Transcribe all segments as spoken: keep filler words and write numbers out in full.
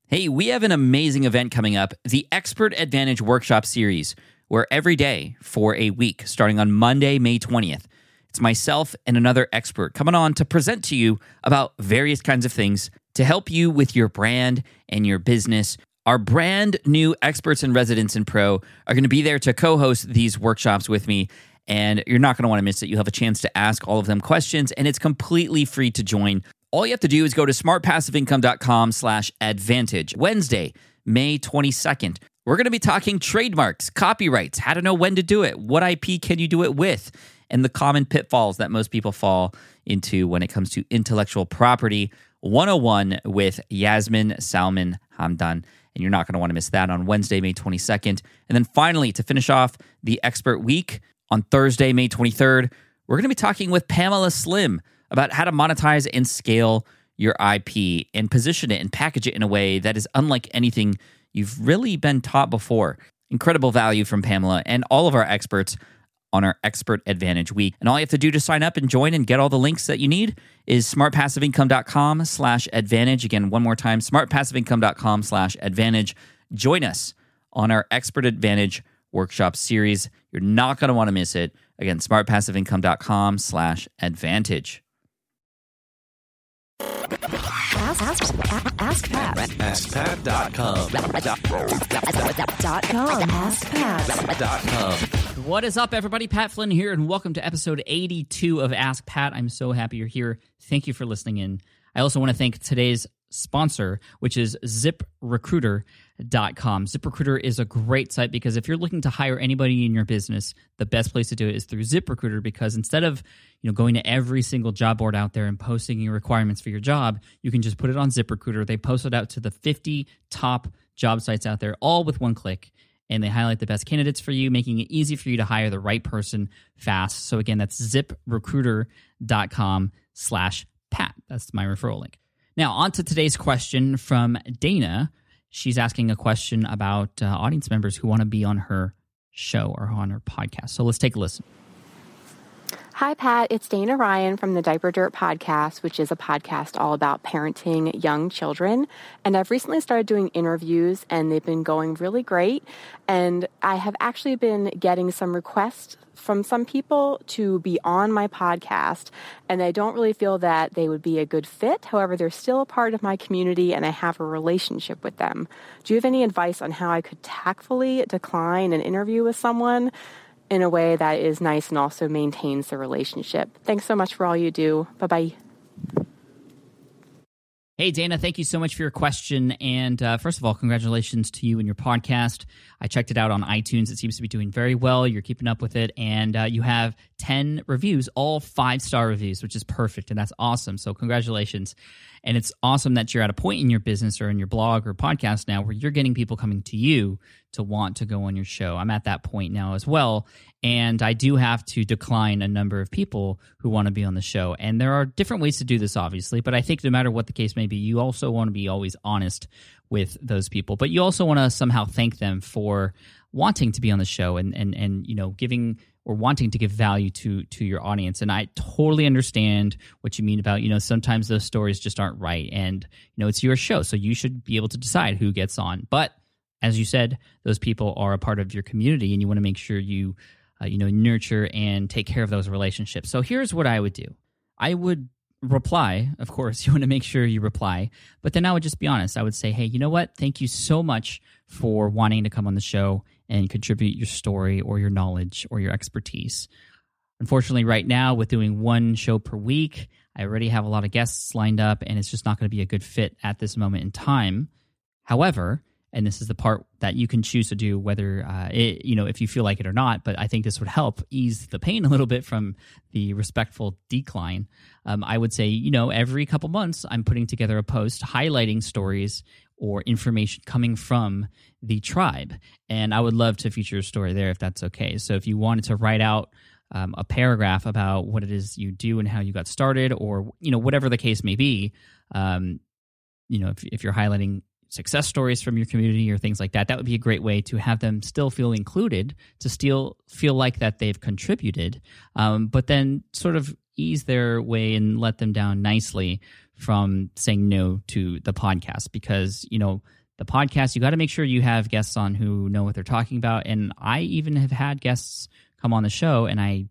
Hey, we have an amazing event coming up, the Expert Advantage Workshop Series, where every day for a week, starting on Monday, May twentieth, it's myself and another expert coming on to present to you about various kinds of things to help you with your brand and your business. Our brand new experts and residents in Pro are going to be there to co-host these workshops with me, and you're not going to want to miss it. You'll have a chance to ask all of them questions, and it's completely free to join. All you have to do is go to smartpassiveincome.com slash advantage. Wednesday, May twenty-second, we're going to be talking trademarks, copyrights, how to know when to do it, what I P can you do it with, and the common pitfalls that most people fall into when it comes to intellectual property one oh one with Yasmin Salman Hamdan. And you're not going to want to miss that on Wednesday, May twenty-second. And then finally, to finish off the Expert Week, on Thursday, May twenty-third, we're going to be talking with Pamela Slim about how to monetize and scale your I P and position it and package it in a way that is unlike anything you've really been taught before. Incredible value from Pamela and all of our experts on our Expert Advantage Week. And all you have to do to sign up and join and get all the links that you need is smartpassiveincome.com slash advantage. Again, one more time, smartpassiveincome.com slash advantage. Join us on our Expert Advantage Workshop Series. You're not going to want to miss it. Again, smartpassiveincome.com slash advantage. Ask, ask, ask Pat. ask pat dot com. Dot com. ask pat dot com. What is up, everybody? Pat Flynn here, and welcome to episode eighty-two of Ask Pat. I'm so happy you're here. Thank you for listening in. I also want to thank today's sponsor, which is zip recruiter dot com. ZipRecruiter is a great site because if you're looking to hire anybody in your business, the best place to do it is through ZipRecruiter, because instead of you know going to every single job board out there and posting your requirements for your job, you can just put it on ZipRecruiter. They post it out to the fifty top job sites out there, all with one click, and they highlight the best candidates for you, making it easy for you to hire the right person fast. So again, that's ziprecruiter.com slash Pat. That's my referral link. Now, on to today's question from Dana. She's asking a question about uh, audience members who want to be on her show or on her podcast. So let's take a listen. Hi, Pat. It's Dana Ryan from the Diaper Dirt Podcast, which is a podcast all about parenting young children. And I've recently started doing interviews, and they've been going really great. And I have actually been getting some requests from some people to be on my podcast, and I don't really feel that they would be a good fit. However, they're still a part of my community, and I have a relationship with them. Do you have any advice on how I could tactfully decline an interview with someone in a way that is nice and also maintains the relationship? Thanks so much for all you do. Bye-bye. Hey, Dana, thank you so much for your question. And uh, first of all, congratulations to you and your podcast. I checked it out on iTunes. It seems to be doing very well. You're keeping up with it. And uh, you have ten reviews, all five-star reviews, which is perfect. And that's awesome. So congratulations. And it's awesome that you're at a point in your business or in your blog or podcast now where you're getting people coming to you to want to go on your show. I'm at that point now as well. And I do have to decline a number of people who want to be on the show. And there are different ways to do this, obviously. But I think no matter what the case may be, you also want to be always honest with those people. But you also want to somehow thank them for wanting to be on the show and, and, and you know, giving or wanting to give value to to your audience. And I totally understand what you mean about, you know, sometimes those stories just aren't right. And, you know, it's your show, so you should be able to decide who gets on. But as you said, those people are a part of your community, and you want to make sure you, uh, you know, nurture and take care of those relationships. So here's what I would do. I would reply, of course. You want to make sure you reply. But then I would just be honest. I would say, hey, you know what? Thank you so much for wanting to come on the show and contribute your story or your knowledge or your expertise. Unfortunately, right now, with doing one show per week, I already have a lot of guests lined up, and it's just not going to be a good fit at this moment in time. However, and this is the part that you can choose to do, whether, uh, it, you know, if you feel like it or not, but I think this would help ease the pain a little bit from the respectful decline. Um, I would say, you know, every couple months, I'm putting together a post highlighting stories or information coming from the tribe. And I would love to feature a story there if that's okay. So if you wanted to write out um, a paragraph about what it is you do and how you got started, or, you know, whatever the case may be, um, you know, if, if you're highlighting success stories from your community or things like that, that would be a great way to have them still feel included, to still feel like that they've contributed, um, but then sort of ease their way and let them down nicely from saying no to the podcast, because, you know, the podcast, you got to make sure you have guests on who know what they're talking about. And I even have had guests come on the show, and I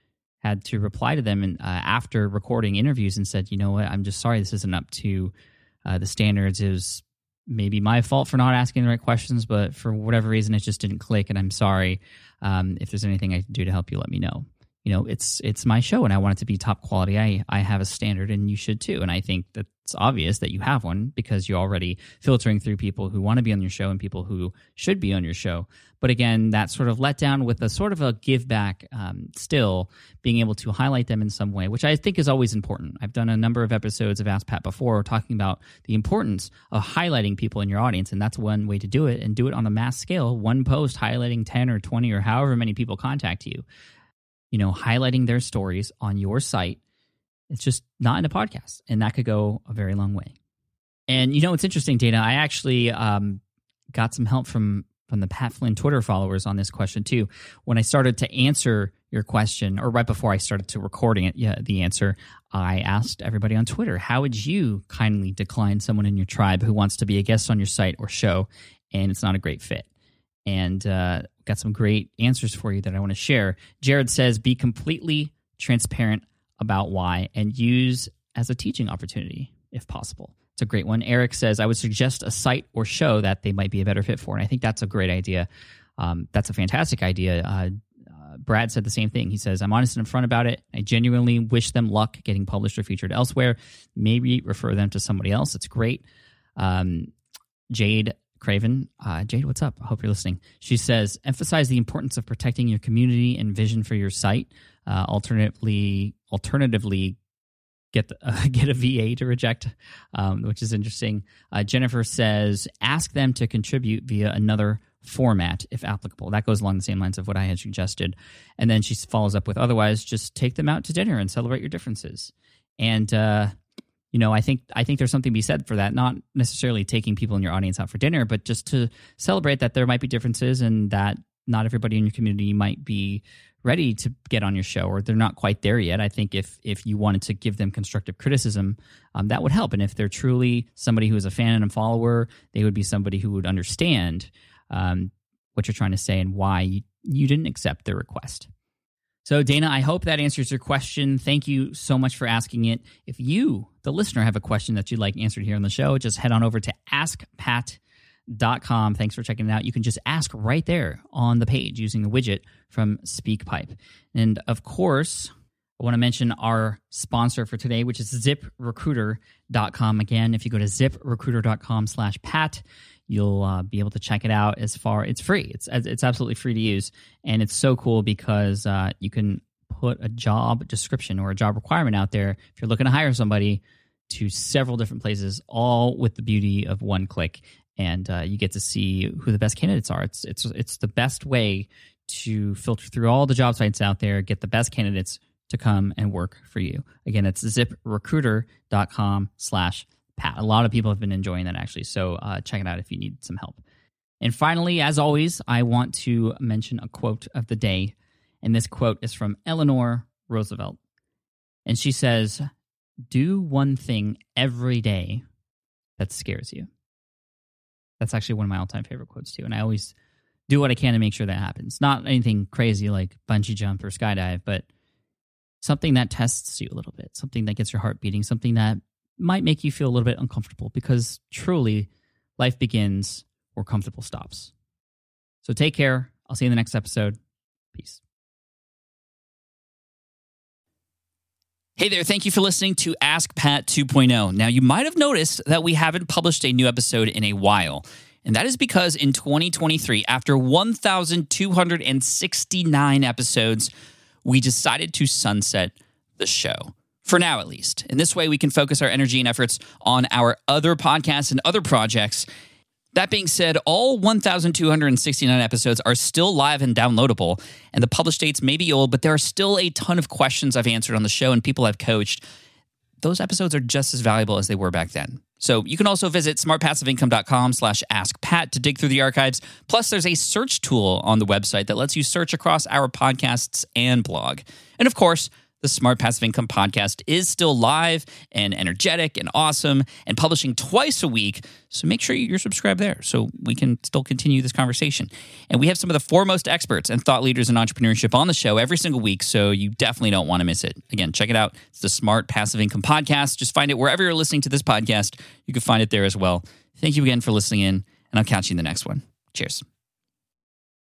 had to reply to them and, uh, after recording interviews and said, you know what, I'm just sorry this isn't up to uh, the standards. It was maybe my fault for not asking the right questions, but for whatever reason, it just didn't click, and I'm sorry. Um, if there's anything I can do to help you, let me know. You know, it's it's my show, and I want it to be top quality. I, I have a standard, and you should too. And I think that it's obvious that you have one, because you're already filtering through people who want to be on your show and people who should be on your show. But again, that sort of letdown with a sort of a give back, um, still being able to highlight them in some way, which I think is always important. I've done a number of episodes of Ask Pat before talking about the importance of highlighting people in your audience, and that's one way to do it, and do it on a mass scale. One post highlighting ten or twenty or however many people contact you. You know, highlighting their stories on your site. It's just not in a podcast, and that could go a very long way. And you know, it's interesting, Dana. I actually um, got some help from from the Pat Flynn Twitter followers on this question too. When I started to answer your question, or right before I started to recording it, yeah, the answer, I asked everybody on Twitter, how would you kindly decline someone in your tribe who wants to be a guest on your site or show, and it's not a great fit? And uh, got some great answers for you that I want to share. Jared says, be completely transparent about why, and use as a teaching opportunity if possible. It's a great one. Eric says, I would suggest a site or show that they might be a better fit for. And I think that's a great idea. Um, that's a fantastic idea. Uh, uh, Brad said the same thing. He says, I'm honest and upfront about it. I genuinely wish them luck getting published or featured elsewhere. Maybe refer them to somebody else. It's great. Um, Jade Craven, uh, Jade, what's up? I hope you're listening. She says, emphasize the importance of protecting your community and vision for your site. Uh, alternatively, alternatively, get the, uh, get a V A to reject, um, which is interesting. Uh, Jennifer says, ask them to contribute via another format if applicable. That goes along the same lines of what I had suggested. And then she follows up with, otherwise, just take them out to dinner and celebrate your differences. And uh, You know, I think I think there's something to be said for that. Not necessarily taking people in your audience out for dinner, but just to celebrate that there might be differences, and that not everybody in your community might be ready to get on your show, or they're not quite there yet. I think if if you wanted to give them constructive criticism, um, that would help. And if they're truly somebody who is a fan and a follower, they would be somebody who would understand um, what you're trying to say and why you, you didn't accept their request. So, Dana, I hope that answers your question. Thank you so much for asking it. If you, the listener, have a question that you'd like answered here on the show, just head on over to ask pat dot com. Thanks for checking it out. You can just ask right there on the page using the widget from SpeakPipe. And, of course, I want to mention our sponsor for today, which is zip recruiter dot com. Again, if you go to zip recruiter dot com slash pat, you'll uh, be able to check it out. As far it's free. It's it's absolutely free to use, and it's so cool because uh, you can put a job description or a job requirement out there if you're looking to hire somebody to several different places, all with the beauty of one click, and uh, you get to see who the best candidates are. It's it's it's the best way to filter through all the job sites out there, get the best candidates to come and work for you. Again, it's zip recruiter dot com slash Pat. A lot of people have been enjoying that, actually, so uh, check it out if you need some help. And finally, as always, I want to mention a quote of the day, and this quote is from Eleanor Roosevelt. And she says, do one thing every day that scares you. That's actually one of my all-time favorite quotes, too, and I always do what I can to make sure that happens. Not anything crazy like bungee jump or skydive, but something that tests you a little bit, something that gets your heart beating, something that might make you feel a little bit uncomfortable, because truly life begins where comfortable stops. So take care. I'll see you in the next episode. Peace. Hey there, thank you for listening to Ask Pat two point oh. Now, you might have noticed that we haven't published a new episode in a while, and that is because in twenty twenty-three, after one thousand two hundred sixty-nine episodes, we decided to sunset the show. For now, at least. In this way, we can focus our energy and efforts on our other podcasts and other projects. That being said, all one thousand two hundred sixty-nine episodes are still live and downloadable, and the published dates may be old, but there are still a ton of questions I've answered on the show and people I've coached. Those episodes are just as valuable as they were back then. So you can also visit smartpassiveincome dot com slash ask pat to dig through the archives. Plus, there's a search tool on the website that lets you search across our podcasts and blog. And of course, the Smart Passive Income podcast is still live and energetic and awesome and publishing twice a week. So make sure you're subscribed there so we can still continue this conversation. And we have some of the foremost experts and thought leaders in entrepreneurship on the show every single week, so you definitely don't want to miss it. Again, check it out. It's the Smart Passive Income podcast. Just find it wherever you're listening to this podcast. You can find it there as well. Thank you again for listening in, and I'll catch you in the next one. Cheers.